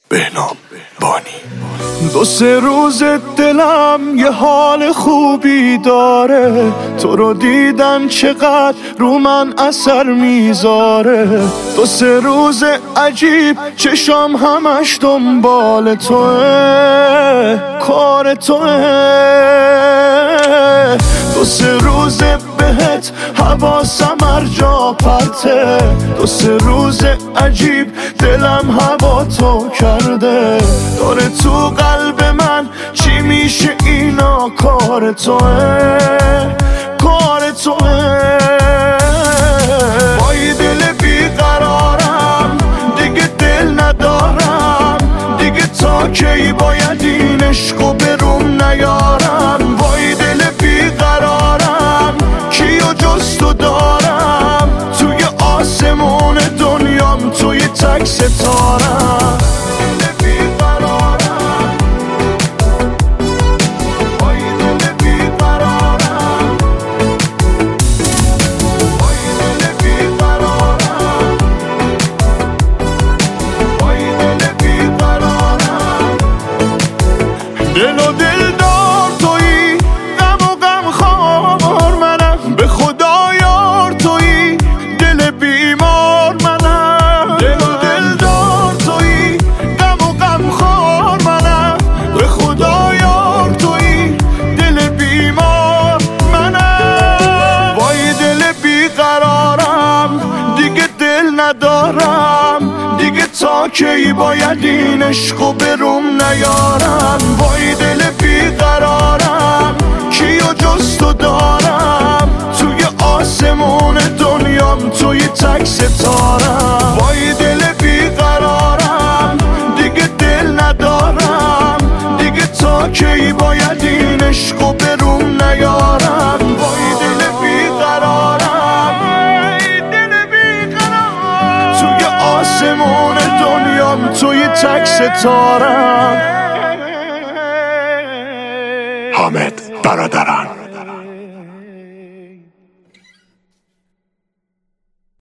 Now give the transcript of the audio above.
بهنام بانی. دو سه روز دلم یه حال خوبی داره، تو رو دیدن چقدر رو من اثر میذاره. دو سه روز عجیب چشام همش دنبال توه، کار توه. دو سه روز بهت حواسم هر جا پرته، دو سه روز عجیب دلم هوا تو کرده. داره تو قلب من چی میشه اینا، کار توه، کار توه. با یه دل بیقرارم دیگه دل ندارم، دیگه تا کی باید این عشقو بروم نیارم. با یه دل بیقرارم کیو جز تو دارم، توی آسمون دنیام توی تک ستارم. دل و دل دار تویی، غم و غم خوار منم، به خدا یار تویی، دل بیمار منم. دل و دل دار تویی، غم و غم خوار منم، به خدا یار تویی، دل بیمار منم. با یه دل بیقرارم دیگه دل ندارم، دیگه تا کی باید این عشقو بروم نیارم. با یه دل بیقرارم کیو جز تو دارم، توی آسمون دنیام توی تک ستارم. با یه دل بیقرارم دیگه دل ندارم، دیگه تا کی باید این عشقو بروم نیارم. با یه دل بیقرارم، توی آسمون دنیام توی تک ستارم. حامد برادران.